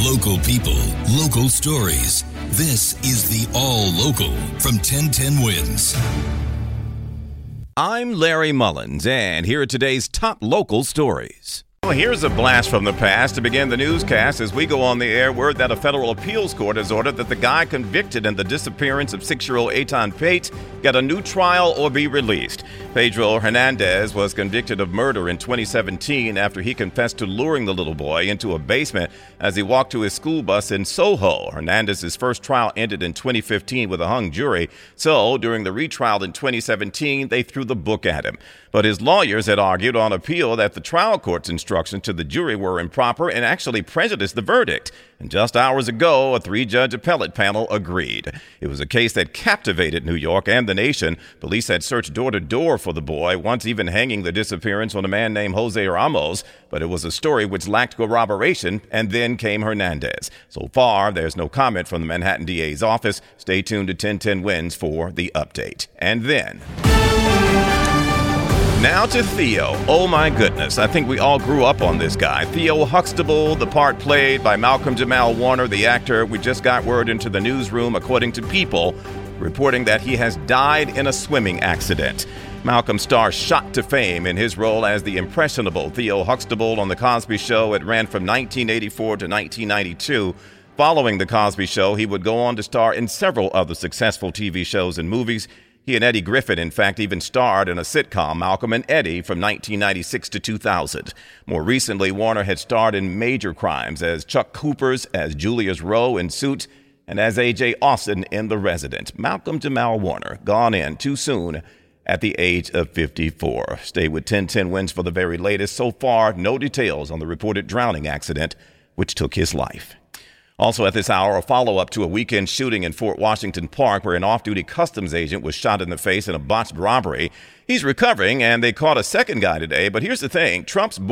Local people, local stories. This is the All Local from 1010 Wins. I'm Larry Mullins, and here are today's top local stories. Well, here's a blast from the past to begin the newscast as we go on the air. Word that a federal appeals court has ordered that the guy convicted in the disappearance of 6-year-old Eitan Pate get a new trial or be released. Pedro Hernandez was convicted of murder in 2017 after he confessed to luring the little boy into a basement as he walked to his school bus in Soho. Hernandez's first trial ended in 2015 with a hung jury. So, during the retrial in 2017, they threw the book at him. But his lawyers had argued on appeal that the trial court's instructions to the jury were improper and actually prejudiced the verdict. And just hours ago, a 3-judge appellate panel agreed. It was a case that captivated New York and the nation. Police had searched door to door for the boy, once even hanging the disappearance on a man named Jose Ramos. But it was a story which lacked corroboration, and then came Hernandez. So far, there's no comment from the Manhattan DA's office. Stay tuned to 1010 Wins for the update. And then... now to Theo. Oh my goodness, I think we all grew up on this guy. Theo Huxtable, the part played by Malcolm Jamal Warner, the actor. We just got word into the newsroom, according to People, reporting that he has died in a swimming accident. Malcolm stars shot to fame in his role as the impressionable Theo Huxtable on The Cosby Show. It ran from 1984 to 1992. Following The Cosby Show, he would go on to star in several other successful TV shows and movies. He and Eddie Griffin, in fact, even starred in a sitcom, Malcolm and Eddie, from 1996 to 2000. More recently, Warner had starred in major crimes as Chuck Cooper's, as Julius Rowe in Suits, and as A.J. Austin in The Resident. Malcolm Jamal Warner, gone in too soon at the age of 54. Stay with 1010 Wins for the very latest. So far, no details on the reported drowning accident which took his life. Also at this hour, a follow-up to a weekend shooting in Fort Washington Park where an off-duty customs agent was shot in the face in a botched robbery. He's recovering, and they caught a second guy today. But here's the thing.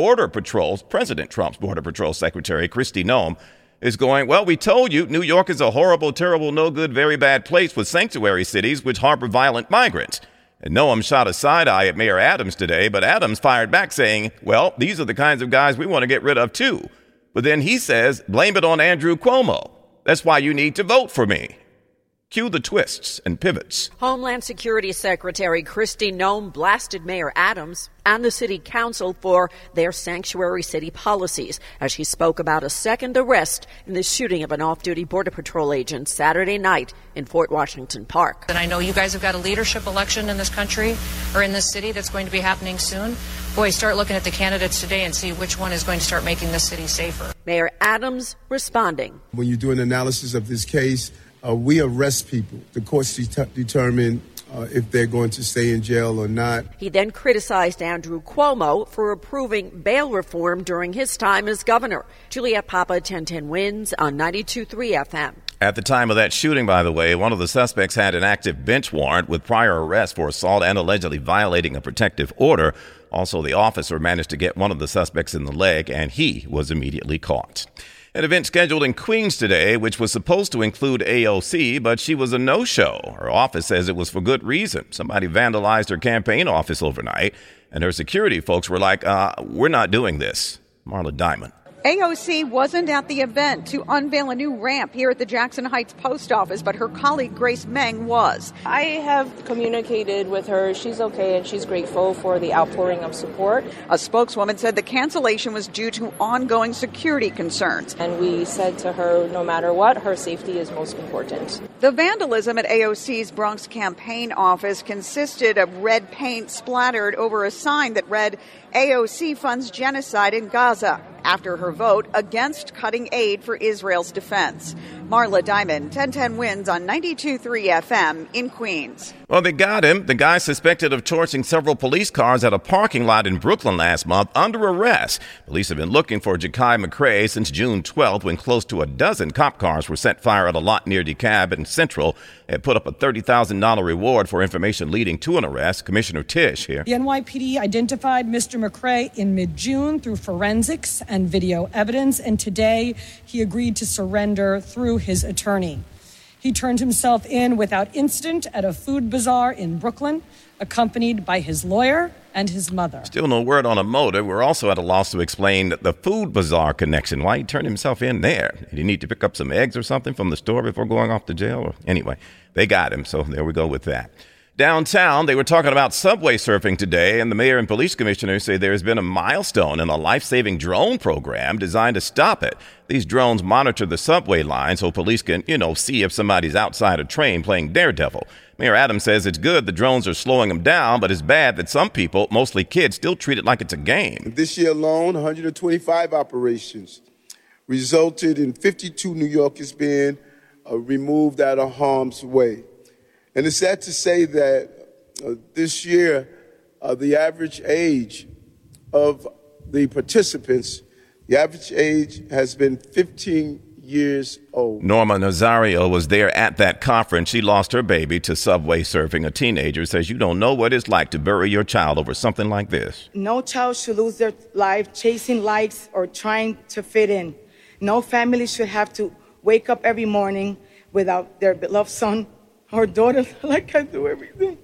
President Trump's Border Patrol Secretary, Kristi Noem, is going, well, we told you New York is a horrible, terrible, no good, very bad place with sanctuary cities which harbor violent migrants. And Noem shot a side eye at Mayor Adams today, but Adams fired back saying, well, these are the kinds of guys we want to get rid of too. But then he says, blame it on Andrew Cuomo. That's why you need to vote for me. Cue the twists and pivots. Homeland Security Secretary Kristi Noem blasted Mayor Adams and the city council for their sanctuary city policies as she spoke about a second arrest in the shooting of an off-duty Border Patrol agent Saturday night in Fort Washington Park. And I know you guys have got a leadership election in this country or in this city that's going to be happening soon. Boy, start looking at the candidates today and see which one is going to start making this city safer. Mayor Adams responding. When you do an analysis of this case, we arrest people. The courts determine if they're going to stay in jail or not. He then criticized Andrew Cuomo for approving bail reform during his time as governor. Juliet Papa, 1010 Wins on 92.3 FM. At the time of that shooting, by the way, one of the suspects had an active bench warrant with prior arrest for assault and allegedly violating a protective order. Also, the officer managed to get one of the suspects in the leg, and he was immediately caught. An event scheduled in Queens today, which was supposed to include AOC, but she was a no-show. Her office says it was for good reason. Somebody vandalized her campaign office overnight, and her security folks were like, we're not doing this. Marla Diamond. AOC wasn't at the event to unveil a new ramp here at the Jackson Heights post office, but her colleague Grace Meng was. I have communicated with her. She's okay, and she's grateful for the outpouring of support. A spokeswoman said the cancellation was due to ongoing security concerns. And we said to her, no matter what, her safety is most important. The vandalism at AOC's Bronx campaign office consisted of red paint splattered over a sign that read, AOC funds genocide in Gaza, after her vote against cutting aid for Israel's defense. Marla Diamond, 1010 Wins on 92.3 FM in Queens. Well, they got him. The guy suspected of torching several police cars at a parking lot in Brooklyn last month under arrest. Police have been looking for Ja'Kai McCray since June 12th when close to a dozen cop cars were set fire at a lot near DeKalb and Central. It put up a $30,000 reward for information leading to an arrest. Commissioner Tisch here. The NYPD identified Mr. McCray in mid-June through forensics and video evidence, and today he agreed to surrender through his attorney. He turned himself in without incident at a food bazaar in Brooklyn, accompanied by his lawyer and his mother. Still no word on a motive. We're also at a loss to explain the food bazaar connection. Why he turned himself in there? Did he need to pick up some eggs or something from the store before going off to jail? Anyway, they got him, so there we go with that. Downtown, they were talking about subway surfing today, and the mayor and police commissioners say there has been a milestone in a life-saving drone program designed to stop it. These drones monitor the subway line so police can, see if somebody's outside a train playing daredevil. Mayor Adams says it's good the drones are slowing them down, but it's bad that some people, mostly kids, still treat it like it's a game. This year alone, 125 operations resulted in 52 New Yorkers being removed out of harm's way. And it's sad to say that this year, the average age of the participants, the average age has been 15 years old. Norma Nazario was there at that conference. She lost her baby to subway surfing. A teenager says you don't know what it's like to bury your child over something like this. No child should lose their life chasing likes or trying to fit in. No family should have to wake up every morning without their beloved son or daughter like I do every day.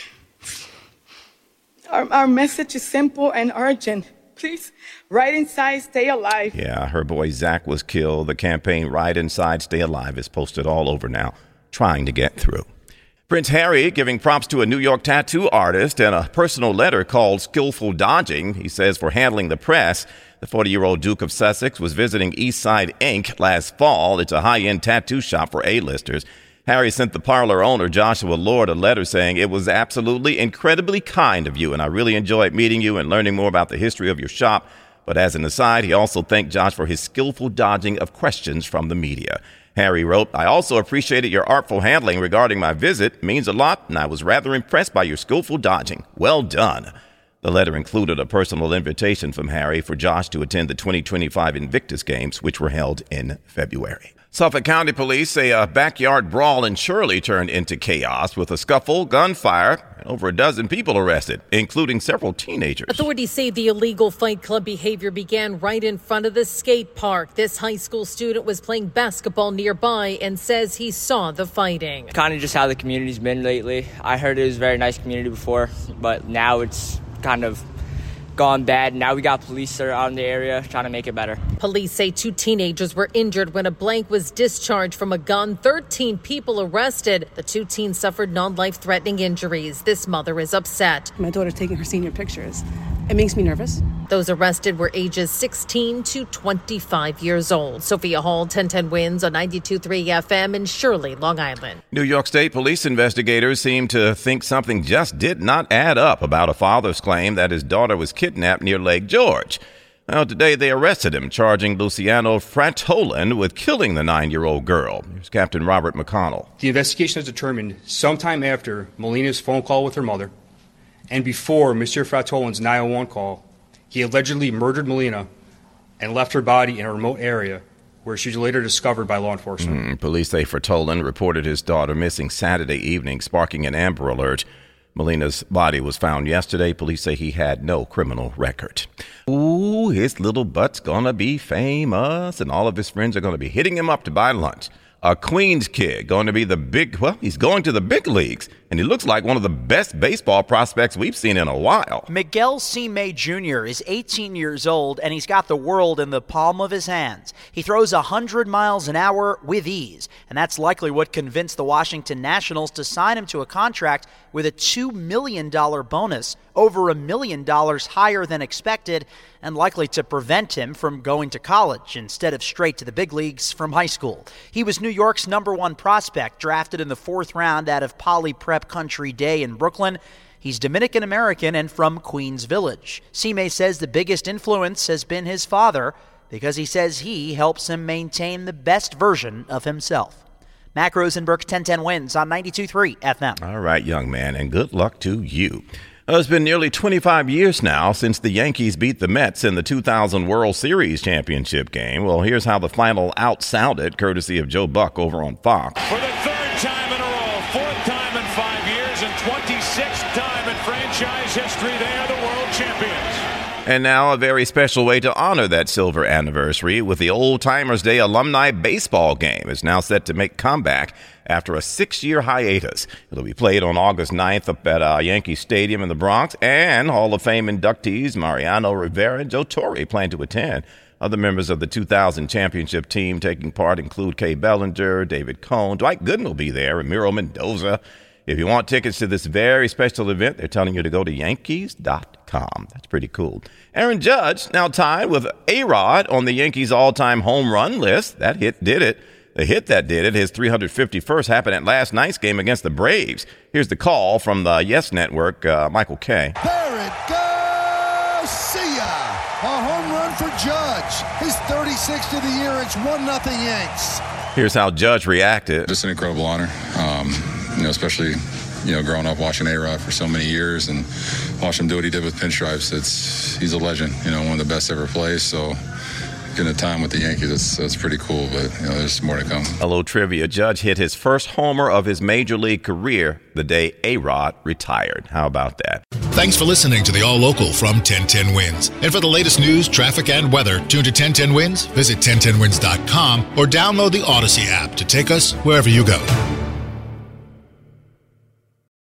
Our message is simple and urgent. Please, Ride Inside, Stay Alive. Yeah, her boy Zach was killed. The campaign Ride Inside, Stay Alive is posted all over now, trying to get through. Prince Harry giving props to a New York tattoo artist in a personal letter called Skillful Dodging. He says for handling the press. The 40-year-old Duke of Sussex was visiting Eastside Ink last fall. It's a high-end tattoo shop for A-listers. Harry sent the parlor owner, Joshua Lord, a letter saying, "It was absolutely incredibly kind of you, and I really enjoyed meeting you and learning more about the history of your shop." But as an aside, he also thanked Josh for his skillful dodging of questions from the media. Harry wrote, "I also appreciated your artful handling regarding my visit. It means a lot, and I was rather impressed by your skillful dodging. Well done." The letter included a personal invitation from Harry for Josh to attend the 2025 Invictus Games, which were held in February. Suffolk County Police say a backyard brawl in Shirley turned into chaos with a scuffle, gunfire, and over a dozen people arrested, including several teenagers. Authorities say the illegal fight club behavior began right in front of the skate park. This high school student was playing basketball nearby and says he saw the fighting. Kind of just how the community's been lately. I heard it was a very nice community before, but now it's kind of gone bad. Now we got police that are out in the area trying to make it better. Police say 2 teenagers were injured when a blank was discharged from a gun. 13 people arrested. The 2 teens suffered non-life-threatening injuries. This mother is upset. My daughter's taking her senior pictures. It makes me nervous. Those arrested were ages 16 to 25 years old. Sophia Hall, 1010 Wins on 92.3 FM in Shirley, Long Island. New York State police investigators seem to think something just did not add up about a father's claim that his daughter was kidnapped near Lake George. Now, today they arrested him, charging Luciano Fratolin with killing the 9-year-old girl. Here's Captain Robert McConnell. The investigation has determined sometime after Melina's phone call with her mother and before Mr. Fratolin's 911 call, he allegedly murdered Melina and left her body in a remote area where she was later discovered by law enforcement. Police say Fratolin reported his daughter missing Saturday evening, sparking an Amber Alert. Melina's body was found yesterday. Police say he had no criminal record. Ooh, his little butt's gonna be famous, and all of his friends are gonna be hitting him up to buy lunch. A Queens kid going to be he's going to the big leagues, and he looks like one of the best baseball prospects we've seen in a while. Miguel C. May Jr. is 18 years old, and he's got the world in the palm of his hands. He throws 100 miles an hour with ease, and that's likely what convinced the Washington Nationals to sign him to a contract with a $2 million bonus, over $1 million higher than expected, and likely to prevent him from going to college instead of straight to the big leagues from high school. He was New York's #1 prospect, drafted in the 4th round out of Poly Prep Country Day in Brooklyn. He's Dominican-American and from Queens Village. C-May says the biggest influence has been his father because he says he helps him maintain the best version of himself. Mac Rosenberg, 1010 Wins on 92.3 FM. All right, young man, and good luck to you. It's been nearly 25 years now since the Yankees beat the Mets in the 2000 World Series championship game. Well, here's how the final out sounded, courtesy of Joe Buck over on Fox. For the 3rd time in a row, 4th time in 5 years, and 26th time in franchise history, they are the world champions. And now a very special way to honor that silver anniversary with the Old Timers Day Alumni Baseball Game is now set to make comeback after a 6-year hiatus. It'll be played on August 9th up at Yankee Stadium in the Bronx, and Hall of Fame inductees Mariano Rivera and Joe Torre plan to attend. Other members of the 2000 championship team taking part include Kay Bellinger, David Cone, Dwight Gooden will be there, Ramiro Mendoza. If you want tickets to this very special event, they're telling you to go to Yankees.com. That's pretty cool. Aaron Judge now tied with A-Rod on the Yankees' all-time home run list. That hit did it. The hit that did it, his 351st, happened at last night's game against the Braves. Here's the call from the Yes Network, Michael Kay. There it goes. See ya. A home run for Judge. His 36th of the year. It's 1-0 Yanks. Here's how Judge reacted. Just an incredible honor, especially growing up watching A-Rod for so many years and watching him do what he did with pinstripes. He's a legend, one of the best ever plays. So getting a time with the Yankees, that's pretty cool, but there's more to come. A little trivia. Judge hit his first homer of his major league career the day A-Rod retired. How about that? Thanks for listening to the All Local from 1010 Wins. And for the latest news, traffic, and weather, tune to 1010 Wins, visit 1010wins.com, or download the Odyssey app to take us wherever you go.